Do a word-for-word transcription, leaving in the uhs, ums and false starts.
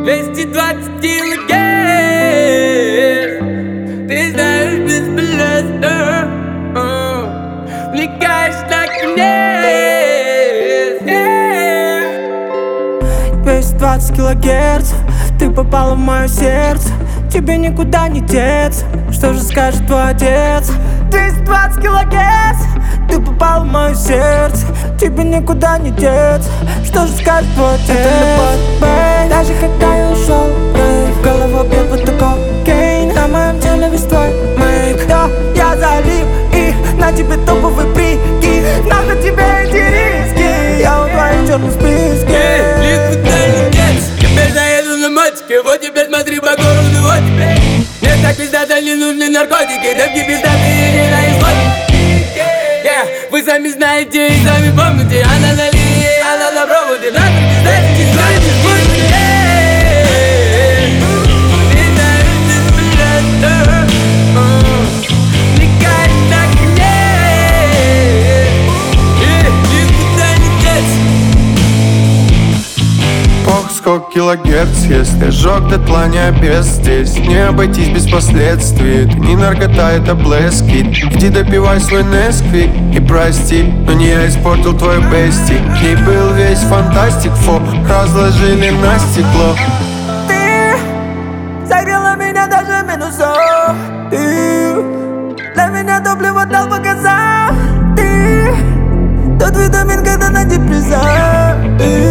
двести двадцать килогерц. Ты знаешь, бесполезно, uh, влекаешь на конец, yeah. двести двадцать килогерц, ты попала в мое сердце. Тебе никуда не деться, что же скажет твой отец? двести двадцать килогерц, ты попала в мое сердце. Тебе никуда не деться, что же скажет твой отец? Это любовь, бэй. Даже когда я ушел, в голову бьет будто кокейн. На моем теле весь твой мейк. Да, я залип и на тебе топовый прикид. Нахуй тебе эти риски, я у твоих черных списке. Ликвидный кекс, теперь заеду на мотике. Вот теперь смотри по городу, вот теперь. Мне так пиздато не нужны наркотики. Девки пиздатые не на исходе. Yeah, вы сами знаете и сами помните. Она на линии, она на проводе. Нахуй пиздатики, знаете, будете. Ты знаешь, бесполезно, влекаешь на конец. Ликвидный кекс. Пох, сколько килогерц, если жёг дотла не обез здесь. Не обойтись без последствий, это не наркота, это блэскит. Иди допивай свой несквик и прости, но не я испортил твой бестик. Ей был весь фантастик, фо, разложили на стекло. Ты согрела меня даже минусом. Ты для меня топливо дал по газам. Ты тот витамин, когда на депрессах. Ты